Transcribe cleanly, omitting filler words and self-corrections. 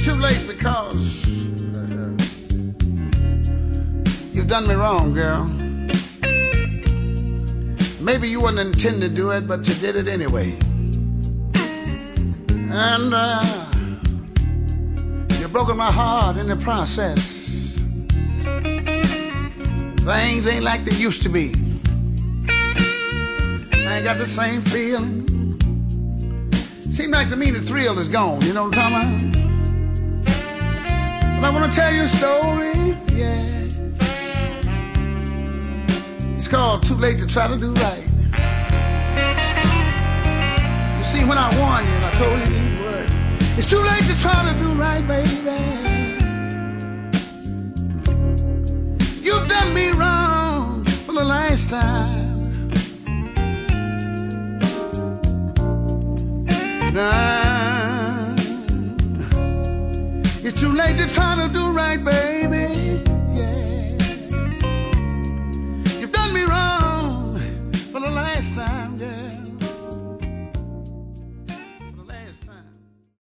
It's too late because you've done me wrong, girl. Maybe you wouldn't intend to do it, but you did it anyway. And you've broken my heart in the process. Things ain't like they used to be. I ain't got the same feeling. Seems like to me the thrill is gone, you know what I'm talking about? But I want to tell you a story, yeah. It's called Too Late to Try to Do Right. You see, when I warned you and I told you these words, it's too late to try to do right, baby. You've done me wrong for the last time. Now, it's too late to try to do right, baby. Yeah.